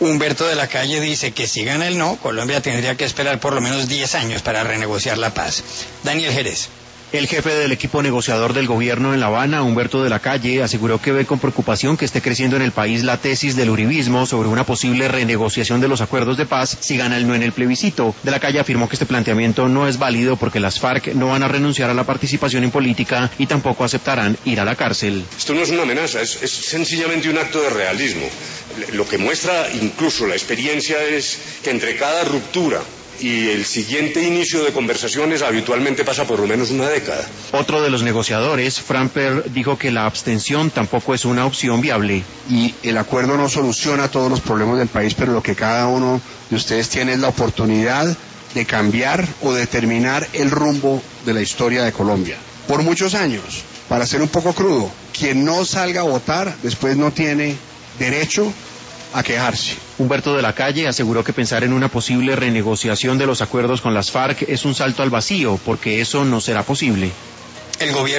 Humberto de la Calle dice que si gana el no, Colombia tendría que esperar por lo menos 10 años para renegociar la paz. Daniel Jerez. El jefe del equipo negociador del gobierno en La Habana, Humberto de la Calle, aseguró que ve con preocupación que esté creciendo en el país la tesis del uribismo sobre una posible renegociación de los acuerdos de paz si gana el no en el plebiscito. De la Calle afirmó que este planteamiento no es válido porque las FARC no van a renunciar a la participación en política y tampoco aceptarán ir a la cárcel. Esto no es una amenaza, es sencillamente un acto de realismo. Lo que muestra incluso la experiencia es que entre cada ruptura y el siguiente inicio de conversaciones habitualmente pasa por lo menos una década. Otro de los negociadores, Framper, dijo que la abstención tampoco es una opción viable. Y el acuerdo no soluciona todos los problemas del país, pero lo que cada uno de ustedes tiene es la oportunidad de cambiar o determinar el rumbo de la historia de Colombia. Por muchos años, para ser un poco crudo, quien no salga a votar después no tiene derecho a quejarse. Humberto de la Calle aseguró que pensar en una posible renegociación de los acuerdos con las FARC es un salto al vacío, porque eso no será posible. El gobierno